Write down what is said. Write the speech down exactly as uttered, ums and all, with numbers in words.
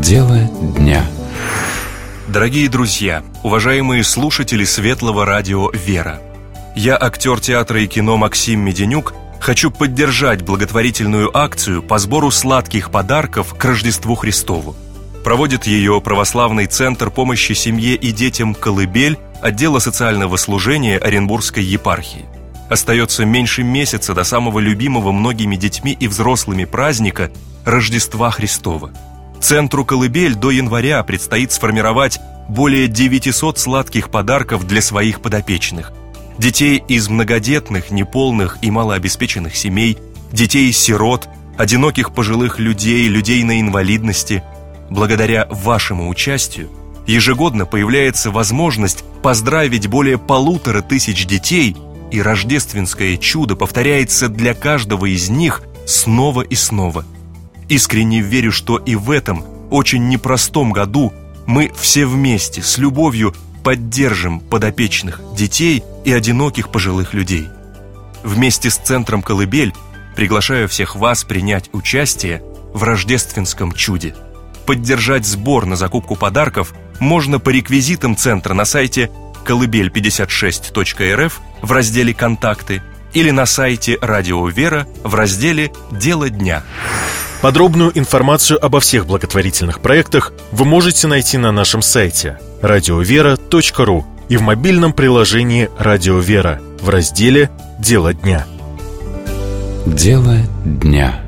Дело дня. Дорогие друзья, уважаемые слушатели Светлого радио «Вера», я, актер театра и кино Максим Меденюк, хочу поддержать благотворительную акцию по сбору сладких подарков к Рождеству Христову. Проводит ее православный центр помощи семье и детям «Колыбель» отдела социального служения Оренбургской епархии. Остается меньше месяца до самого любимого многими детьми и взрослыми праздника Рождества Христова. Центру «Колыбель» до января предстоит сформировать более девятисот сладких подарков для своих подопечных. Детей из многодетных, неполных и малообеспеченных семей, детей-сирот, одиноких пожилых людей, людей на инвалидности. Благодаря вашему участию ежегодно появляется возможность поздравить более полутора тысяч детей, и рождественское чудо повторяется для каждого из них снова и снова. Искренне верю, что и в этом очень непростом году мы все вместе с любовью поддержим подопечных детей и одиноких пожилых людей. Вместе с Центром «Колыбель» приглашаю всех вас принять участие в рождественском чуде. Поддержать сбор на закупку подарков можно по реквизитам Центра на сайте колыбель пятьдесят шесть точка эр эф в разделе «Контакты» или на сайте Радио Вера в разделе «Дело дня». Подробную информацию обо всех благотворительных проектах вы можете найти на нашем сайте радиовера точка ру и в мобильном приложении «Радио Вера» в разделе «Дело дня». Дело дня.